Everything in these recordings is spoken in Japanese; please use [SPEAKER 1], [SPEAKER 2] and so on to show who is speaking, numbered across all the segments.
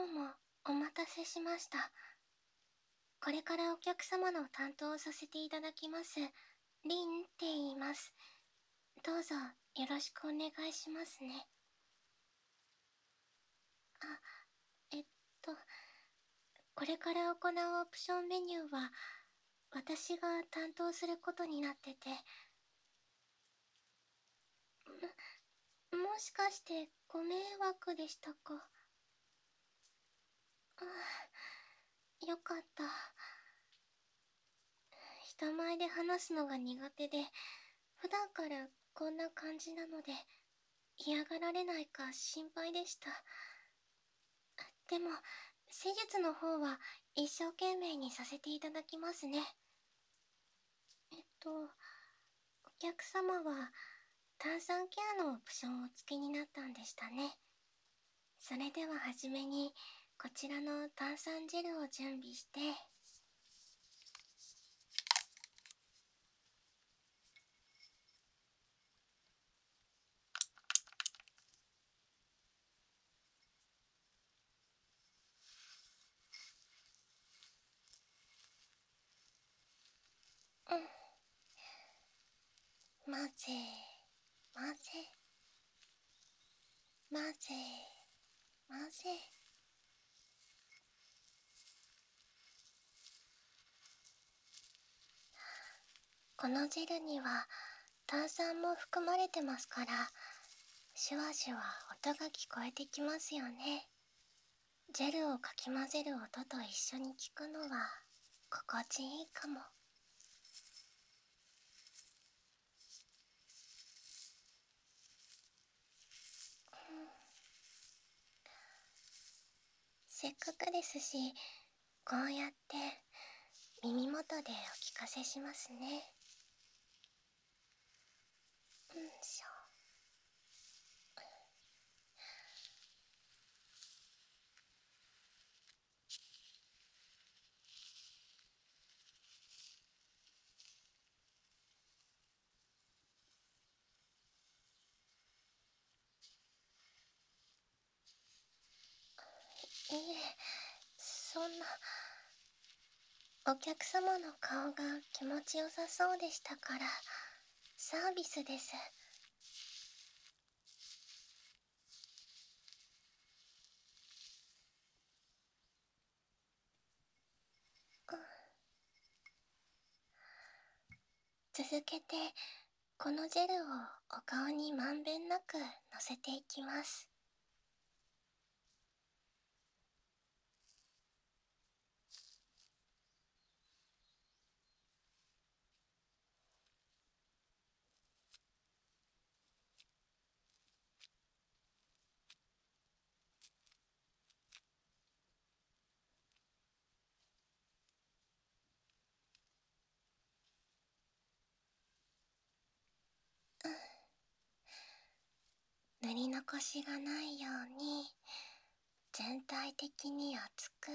[SPEAKER 1] うもお待たせしました。これからお客様の担当をさせていただきます、リンって言います。どうぞよろしくお願いしますね。あ、えっと、これから行うオプションメニューは私が担当することになってて、もしかしてご迷惑でしたか？よかった。人前で話すのが苦手で、普段からこんな感じなので、嫌がられないか心配でした。でも、施術の方は一生懸命にさせていただきますね。お客様は炭酸ケアのオプションをお付けになったんでしたね。それでははじめに、こちらの炭酸ジェルを準備して、混ぜ、混ぜ、混ぜ、混ぜ。このジェルには炭酸も含まれてますから、シュワシュワ音が聞こえてきますよね。ジェルをかき混ぜる音と一緒に聞くのは心地いいかも。せっかくですし、こうやって耳元でお聞かせしますね。しょ。いえ、そんな。お客様の顔が気持ちよさそうでしたから、サービスです。続けて、このジェルをお顔にまんべんなくのせていきます。塗り残しがないように全体的に厚く。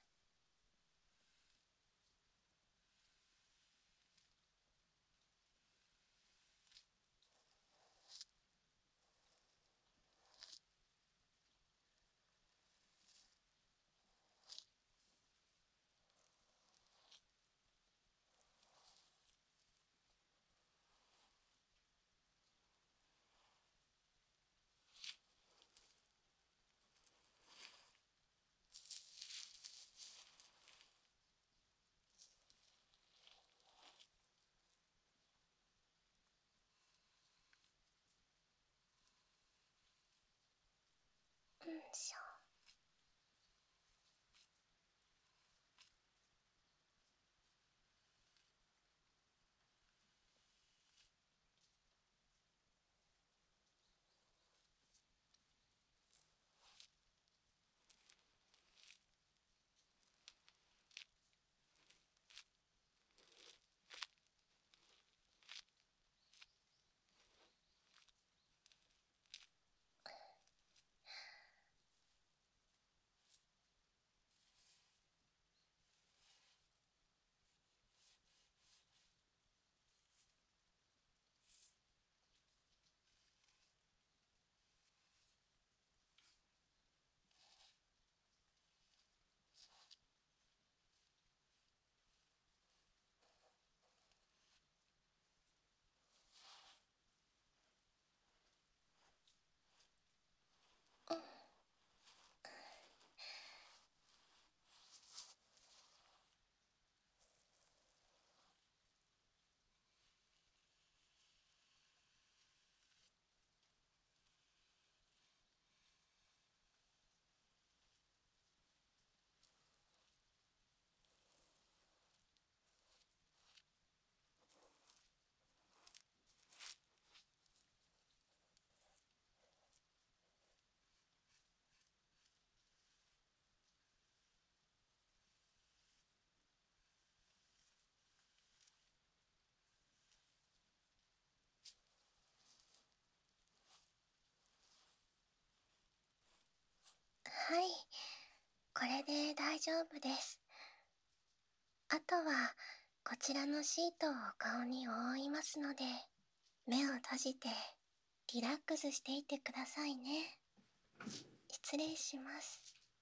[SPEAKER 1] しょ。 い、これで大丈夫です。あとは、こちらのシートをお顔に覆いますので、目を閉じてリラックスしていてくださいね。失礼します。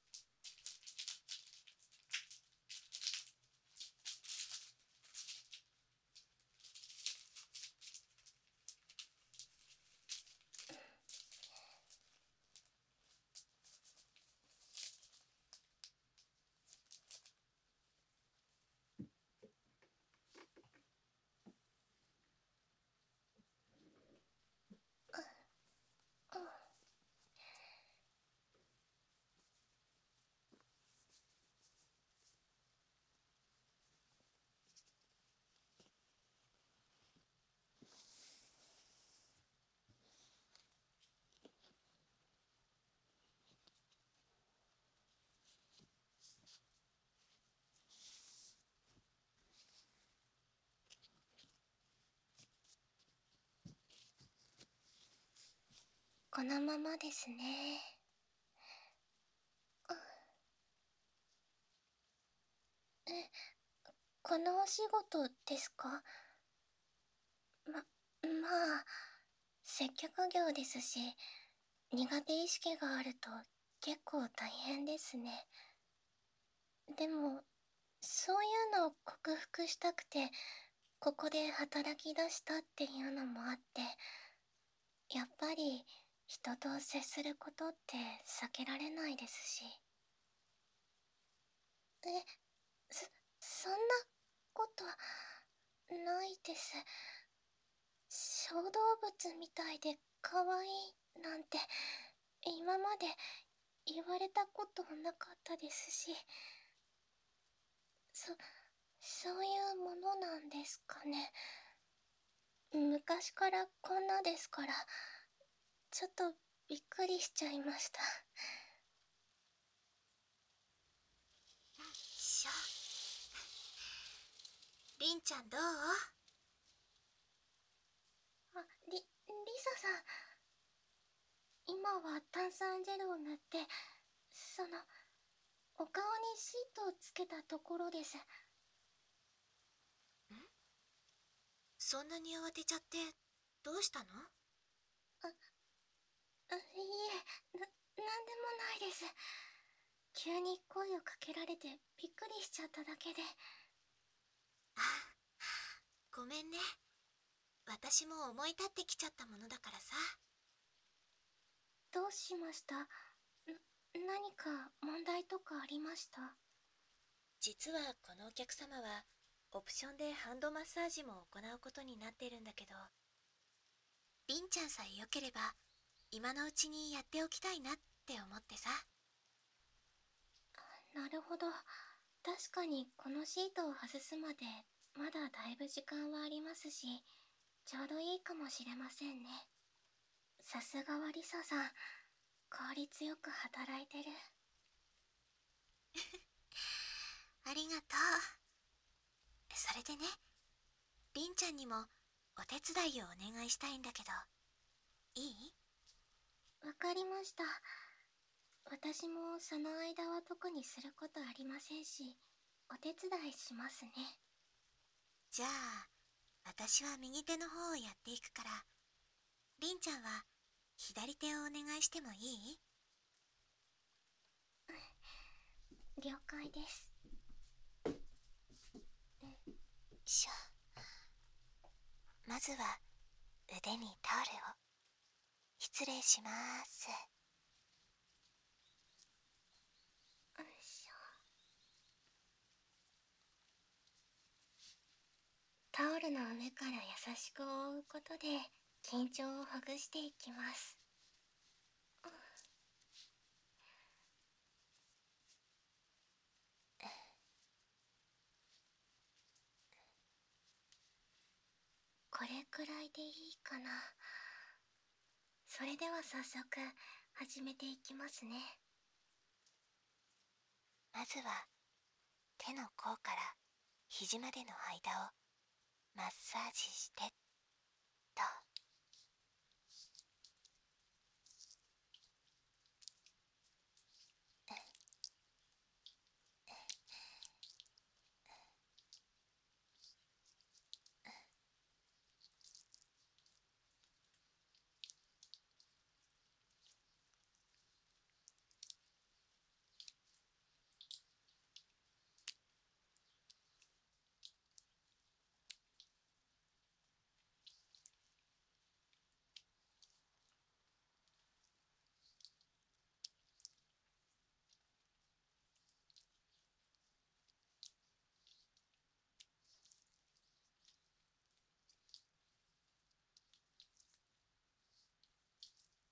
[SPEAKER 1] このままですね。このお仕事ですか？まあ、接客業ですし、苦手意識があると結構大変ですね。でも、そういうのを克服したくて、ここで働き出したっていうのもあって、やっぱり人と接することって避けられないですし。え、そんなことないです。小動物みたいで可愛いなんて今まで言われたことなかったですし、そういうものなんですかね。昔からこんなですから、ちょっとびっくりしちゃいました。
[SPEAKER 2] しょ。りんちゃんどう？
[SPEAKER 1] あ、リサさん、今は炭酸ジェルを塗って、お顔にシートをつけたところです。
[SPEAKER 2] そんなに慌てちゃってどうしたの？
[SPEAKER 1] いえ、なんでもないです。急に声をかけられてびっくりしちゃっただけで。
[SPEAKER 2] あ、ごめんね。私も思い立ってきちゃったものだからさ。
[SPEAKER 1] どうしました？何か問題とかありました？
[SPEAKER 2] 実はこのお客様はオプションでハンドマッサージも行うことになってるんだけど、りんちゃんさえ良ければ今のうちにやっておきたいなって思ってさ。
[SPEAKER 1] なるほど。確かにこのシートを外すまでまだだいぶ時間はありますし、ちょうどいいかもしれませんね。さすがはリサさん、効率よく働いてる。
[SPEAKER 2] ありがとう。それでね、りんちゃんにもお手伝いをお願いしたいんだけど、いい？
[SPEAKER 1] わかりました。私もその間は特にすることありませんし、お手伝いしますね。
[SPEAKER 2] じゃあ私は右手の方をやっていくから、りんちゃんは左手をお願いしてもいい？
[SPEAKER 1] 了解です。
[SPEAKER 2] しょ。まずは腕にタオルを。失礼します。
[SPEAKER 1] よいしょ。タオルの上から優しく覆うことで緊張をほぐしていきます。これくらいでいいかな。それでは早速始めていきますね。
[SPEAKER 2] まずは手の甲から肘までの間をマッサージしてっと。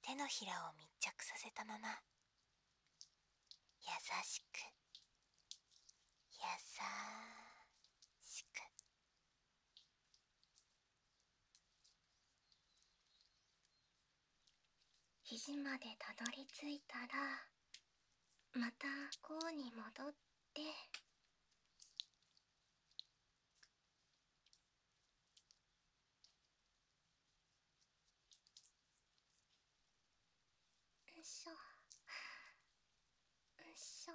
[SPEAKER 2] 手のひらを密着させたまま、優しく優しく。
[SPEAKER 1] 肘までたどり着いたら、またこうに戻って、よいしょよいしょ。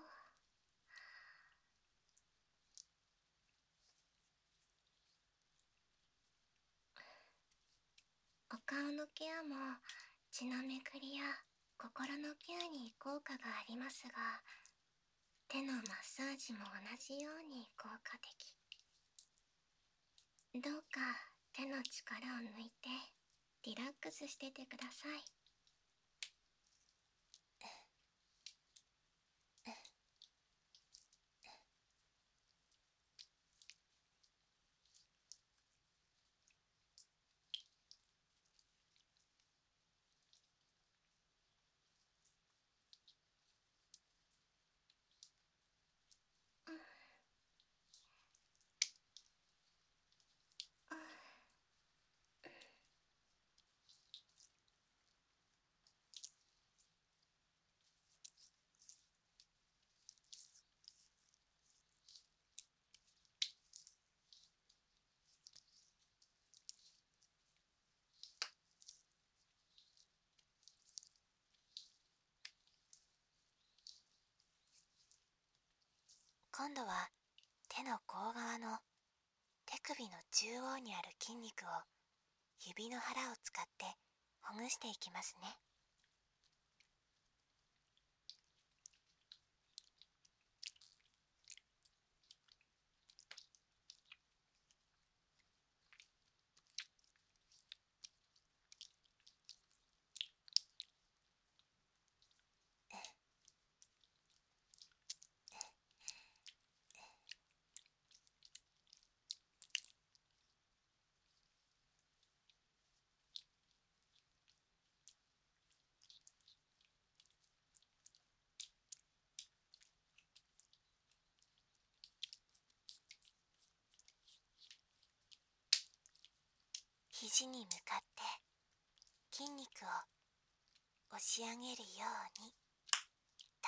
[SPEAKER 1] お顔のケアも血の巡りや心のケアに効果がありますが、手のマッサージも同じように効果的。どうか手の力を抜いてリラックスしててください。
[SPEAKER 2] 今度は手の甲側の手首の中央にある筋肉を指の腹を使ってほぐしていきますね。肘に向かって筋肉を押し上げるようにと。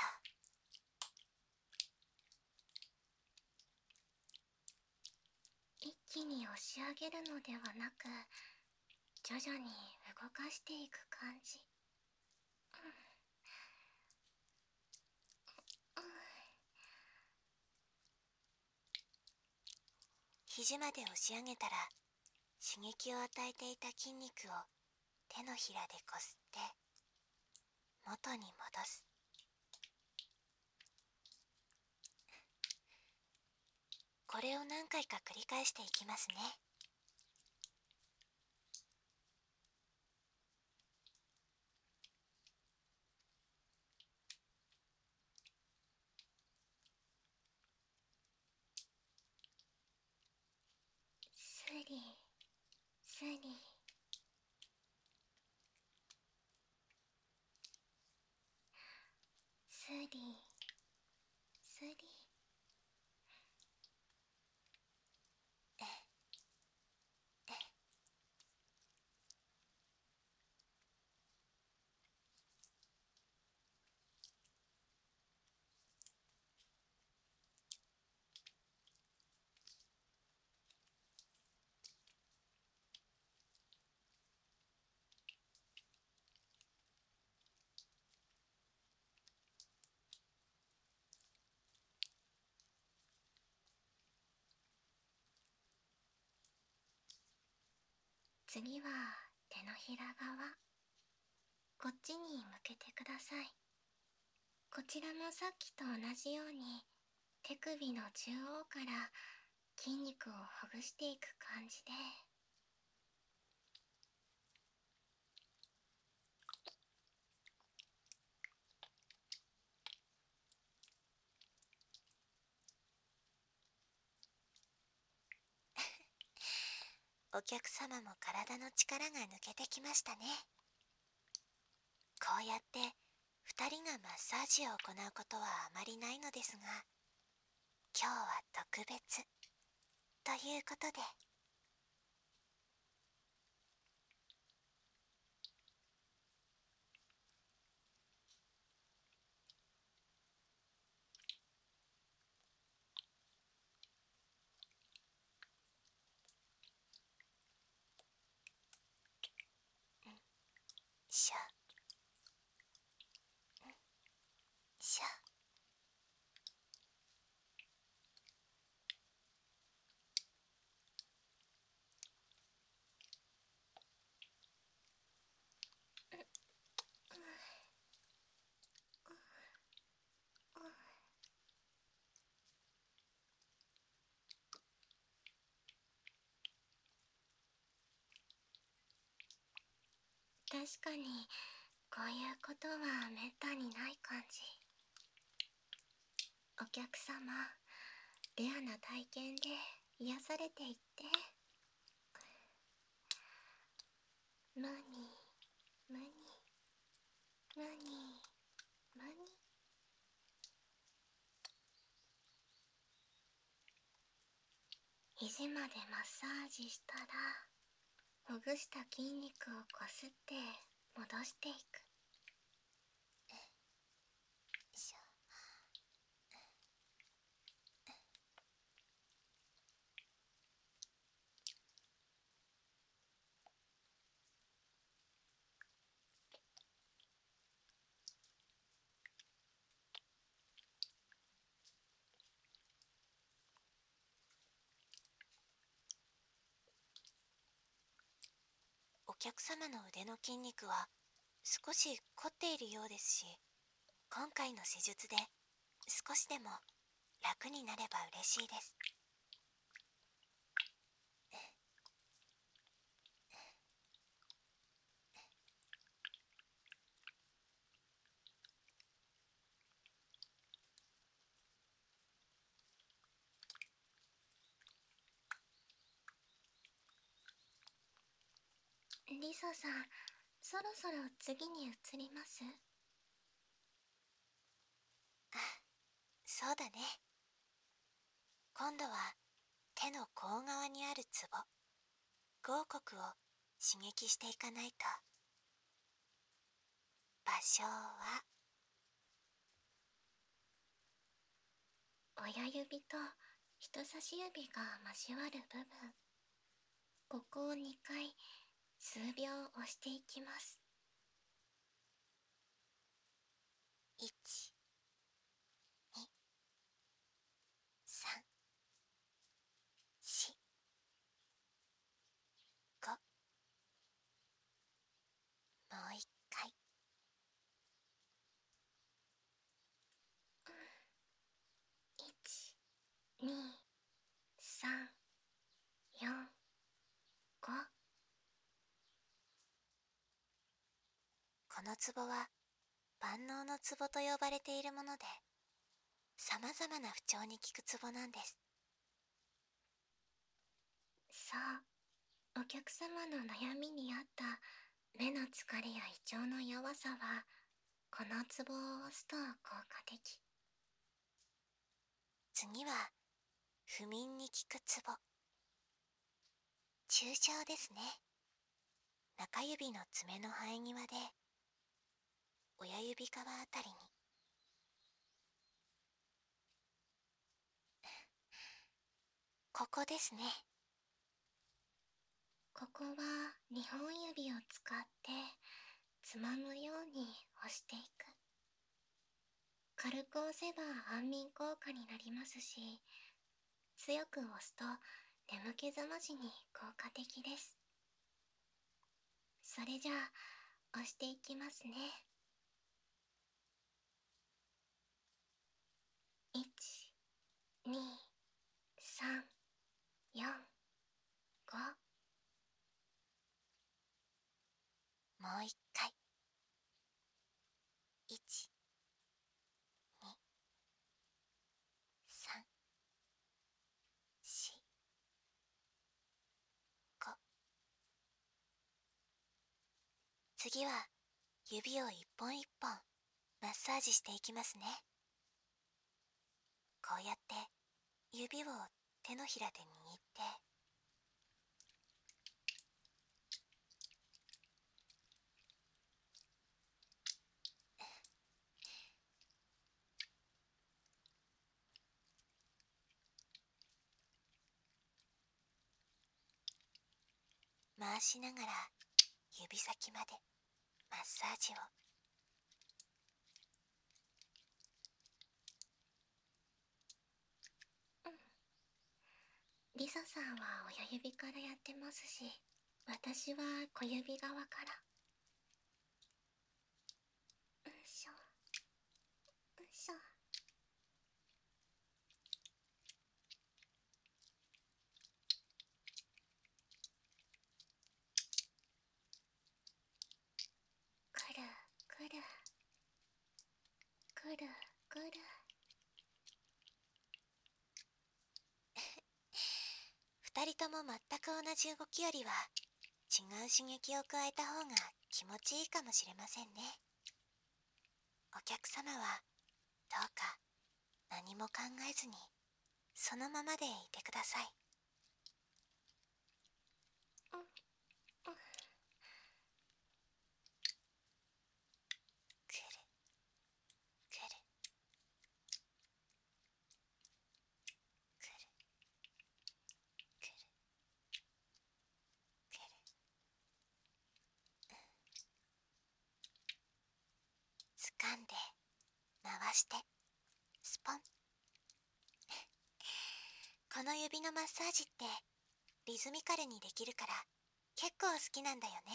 [SPEAKER 1] 一気に押し上げるのではなく、徐々に動かしていく感じ。
[SPEAKER 2] 肘まで押し上げたら、刺激を与えていた筋肉を手のひらでこすって元に戻す。これを何回か繰り返していきますね。
[SPEAKER 1] スリスリスリスリ。次は手のひら側、こっちに向けてください。こちらもさっきと同じように手首の中央から筋肉をほぐしていく感じで。
[SPEAKER 2] お客様も体の力が抜けてきましたね。 うやって2人がマッサージを行うことはあまりないのですが、今日は特別ということで。しょしょ。
[SPEAKER 1] 確かにこういうことはめったにない感じ。お客様、レアな体験で癒されていって。ムニムニムニムニ。肘までマッサージしたら、ほぐした筋肉をこすって戻していく。
[SPEAKER 2] しょ。お客様の腕の筋肉は少し凝っているようですし、今回の施術で少しでも楽になれば嬉しいです。
[SPEAKER 1] リサさん、そろそろ次に移ります？
[SPEAKER 2] あ、そうだね。今度は手の甲側にあるツボ、合谷を刺激していかないと。場所は
[SPEAKER 1] 親指と人差し指が交わる部分、ここを2回数秒押していきます。
[SPEAKER 2] 1、2、3、4、5。もう1回。
[SPEAKER 1] 1、2、3、4、5。
[SPEAKER 2] このツボは万能のツボと呼ばれているもので、様々な不調に効くツボなんです。
[SPEAKER 1] そう、お客様の悩みに合った目の疲れや胃腸の弱さは、このツボを押すと効果的。
[SPEAKER 2] 次は不眠に効くツボ、中小ですね。中指の爪の生え際で親指側あたりに。ここですね。
[SPEAKER 1] ここは2本指を使ってつまむように押していく。軽く押せば安眠効果になりますし、強く押すと眠気覚ましに効果的です。それじゃあ押していきますね。1、2、3、4、5。
[SPEAKER 2] もう1回。1、2、3、4、5。次は指を一本一本マッサージしていきますね。こうやって指を手のひらで握って、回しながら指先までマッサージを。
[SPEAKER 1] リサさんは親指からやってますし、私は小指側から。うしょ、うしょ。くるくるくるくる。
[SPEAKER 2] 二人とも全く同じ動きよりは違う刺激を加えた方が気持ちいいかもしれませんね。お客様はどうか何も考えずにそのままでいてください。
[SPEAKER 1] うん、うん。
[SPEAKER 2] くるくるくるくるくる。掴んで回してスポン。この指のマッサージってリズミカルにできるから結構好きなんだよね。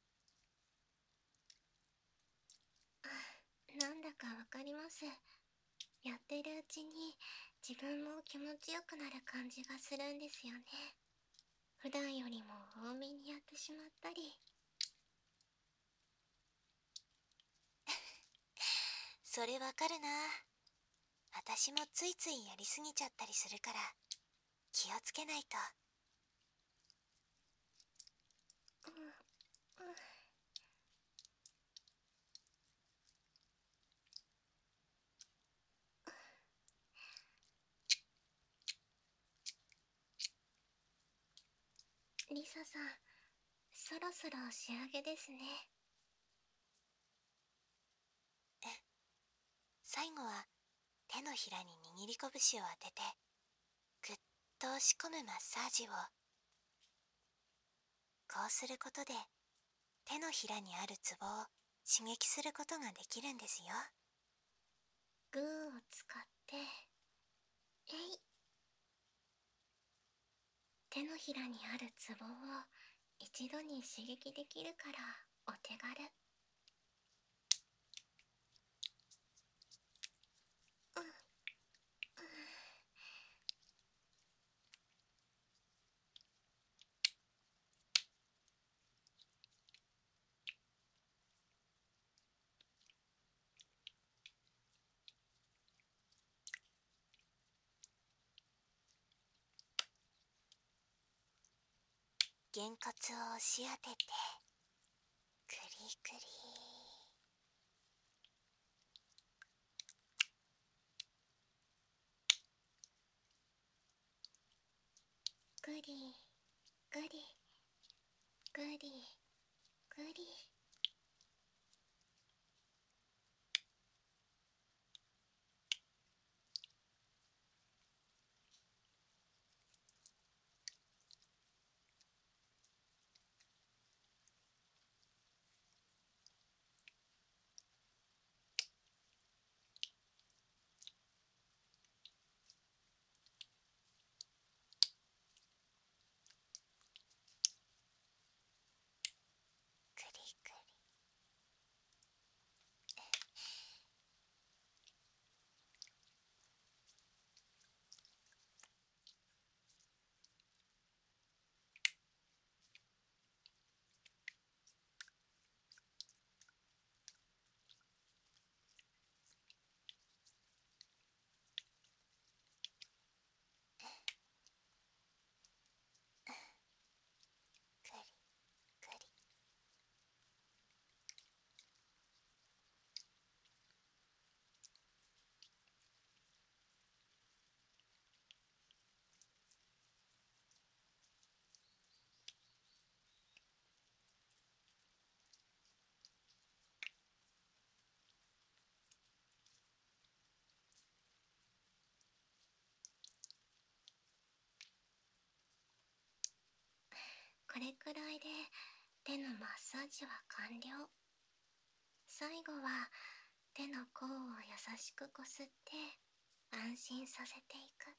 [SPEAKER 1] なんだかわかります。やってるうちに自分も気持ちよくなる感じがするんですよね。普段よりも多めにやってしまったり。
[SPEAKER 2] それわかるな。私もついついやりすぎちゃったりするから気をつけないと。
[SPEAKER 1] うん、うん。リサさん、そろそろ仕上げですね。
[SPEAKER 2] 最後は手のひらに握り拳を当ててぐっと押し込むマッサージを。こうすることで手のひらにあるツボを刺激することができるんですよ。
[SPEAKER 1] グーを使って、手のひらにあるツボを一度に刺激できるからお手軽。うん、うん。
[SPEAKER 2] げんこつを押し当ててクリクリ。
[SPEAKER 1] グリグリグリグリ。
[SPEAKER 2] クリク
[SPEAKER 1] これくらいで手のマッサージは完了。最後は手の甲を優しくこすって安心させていく。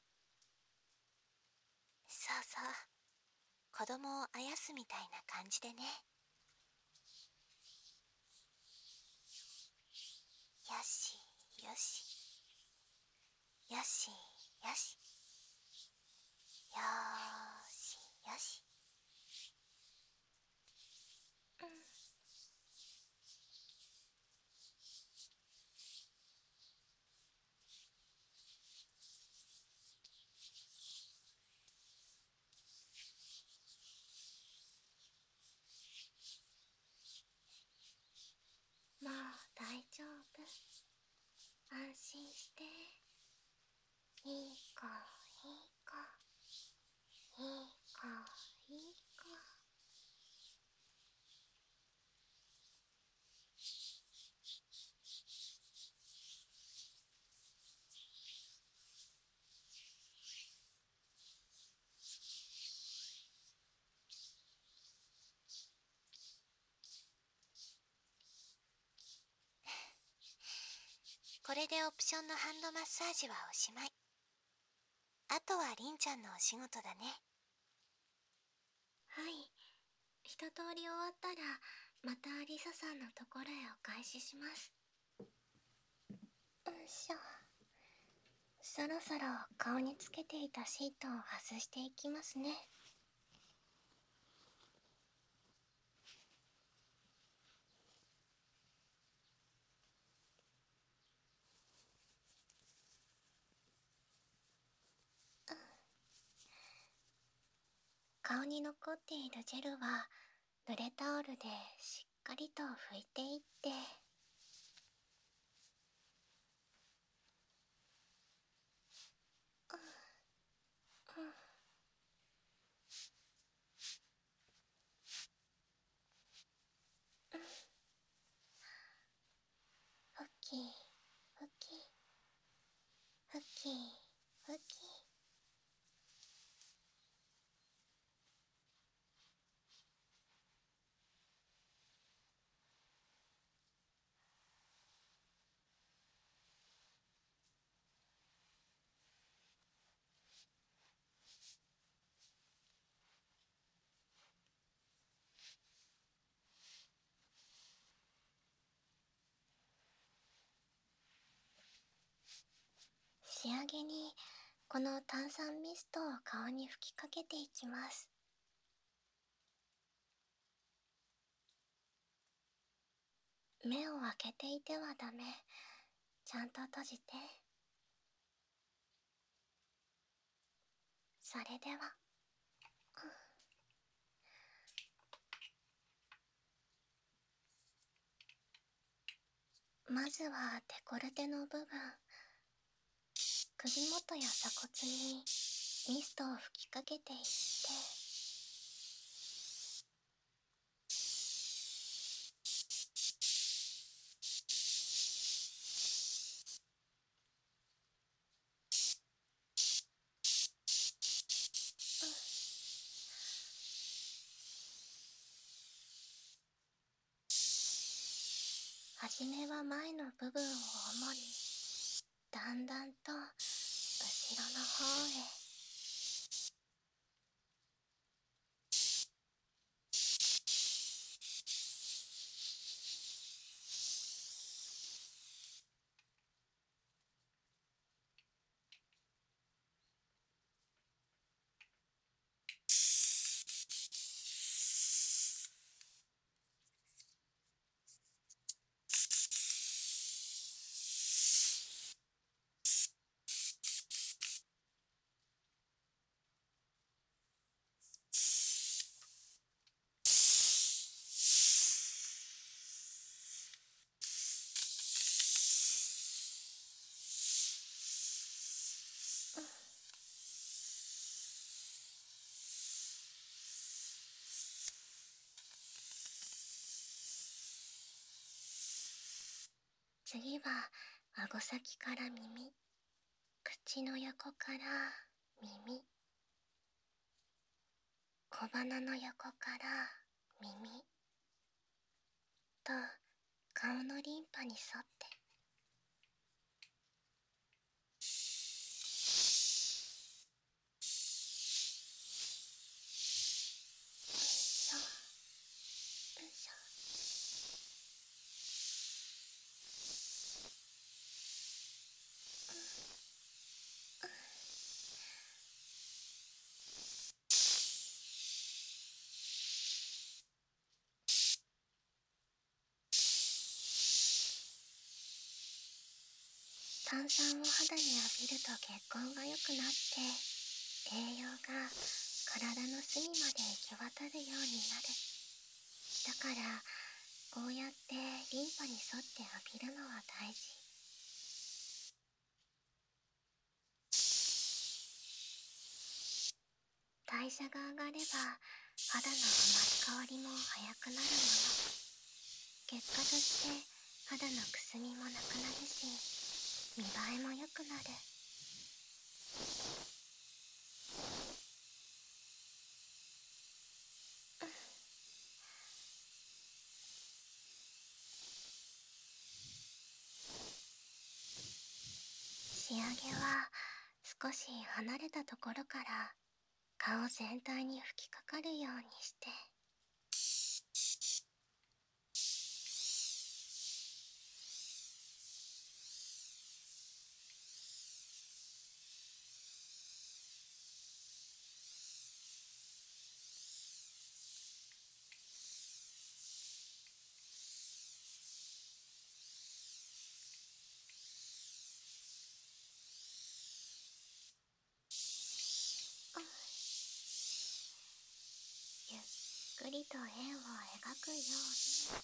[SPEAKER 2] そうそう。子供をあやすみたいな感じでね。よしよし。よしよし。よーしよし。
[SPEAKER 1] もう大丈夫。安心して。いい子いい子。いい子いい子。
[SPEAKER 2] これでオプションのハンドマッサージはおしまい。あとはりんちゃんのお仕事だね。
[SPEAKER 1] はい。一通り終わったら、またリサさんのところへお返しします。よいしょ。そろそろ顔につけていたシートを外していきますね。顔に残っているジェルは濡れタオルでしっかりと拭いていって、ふきふきふきふき。仕上げにこの炭酸ミストを顔に吹きかけていきます。目を開けていてはダメ。ちゃんと閉じて。それでは、まずはデコルテの部分、首元や鎖骨にミストを吹きかけていって、はじめは前の部分を主に、だんだんと後ろの方へ。次は顎先から耳、口の横から耳、こ小鼻の横から耳と顔のリンパに沿ってしょしょ。炭酸を肌に浴びると血行が良くなって栄養が体の隅まで行き渡るようになる。だからこうやってリンパに沿って浴びるのは大事。代謝が上がれば肌の生まれ変わりも早くなるもの。結果として肌のくすみもなくなるし、見栄えも良くなる。仕上げは少し離れたところから顔全体に吹きかかるようにして、ゆっくりと円を描くように。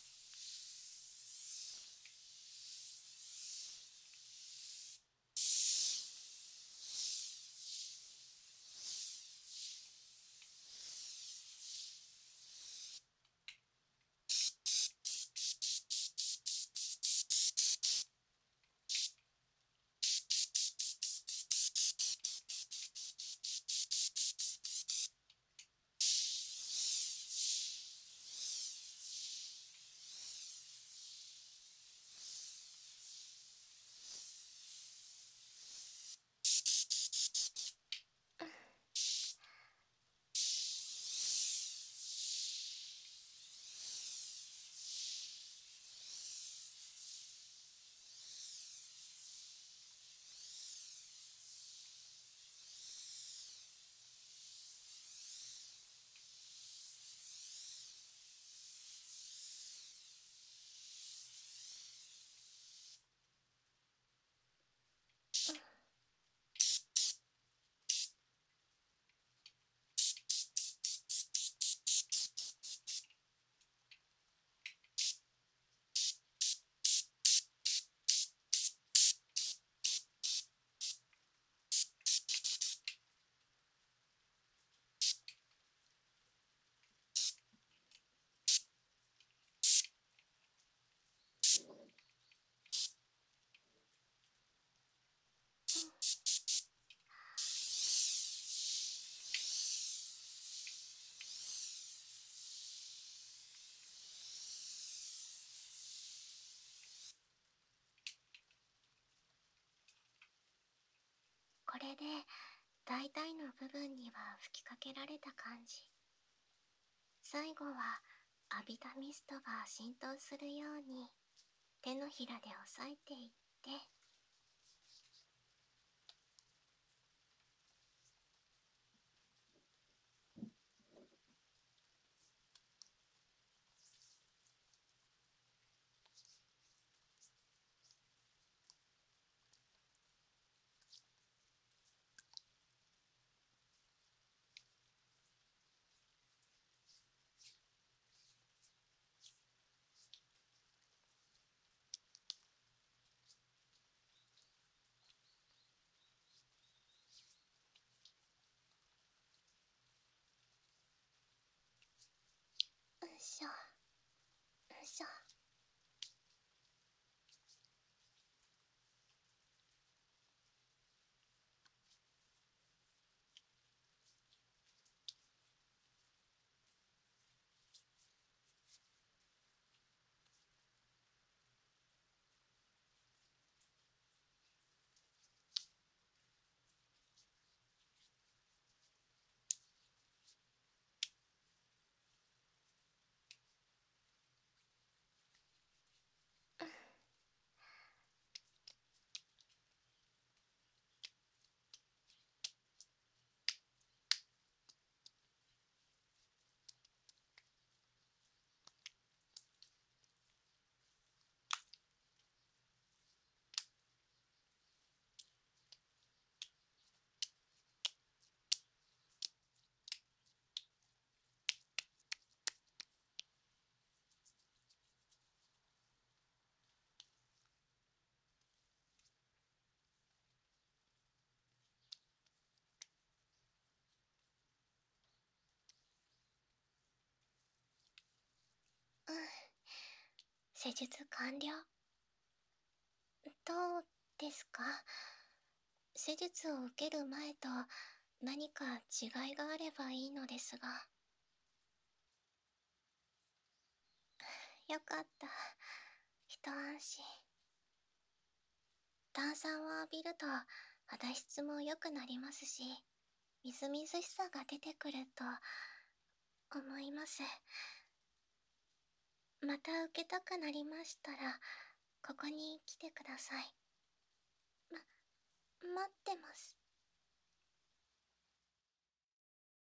[SPEAKER 1] これで大体の部分には吹きかけられた感じ。最後は浴びたミストが浸透するように手のひらで押さえていって、うしょうしょ。 施術完了。どうですか？施術を受ける前と何か違いがあればいいのですが。よかった。一安心。炭酸を浴びると肌質も良くなりますし、みずみずしさが出てくると思います。また受けたくなりましたら、ここに来てください。待ってます。